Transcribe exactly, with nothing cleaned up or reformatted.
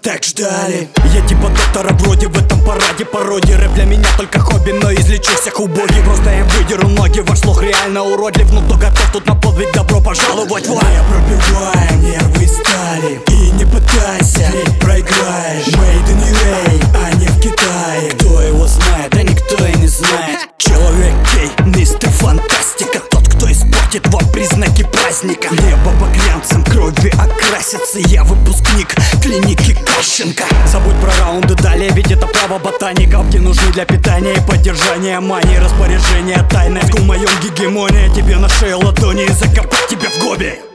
так ждали. Я типа доктора вроде в этом параде пародии. Рэп для меня только хобби, но излечу всех убогих. Просто я выдеру ноги, ваш слух реально уродлив. Ну кто готов тут на подвиг, добро пожаловать в ад. Я пробиваю нервы стали, и не пытайся, ведь проиграешь. Made in ю эй, а не в Китае. Кто его знает, а никто и не знает. Человек гей, мистер Фантастика, тот, кто испортит вам признаки праздника. Небо багрянцем крови окрасится. Я выпускник клиники Кащенко. Забудь про раунды далее, ведь это право ботаника, где нужны для питания и поддержания мании. Распоряжение тайное, в моем гегемония. Тебе на шею ладони и закопать тебя в гобе.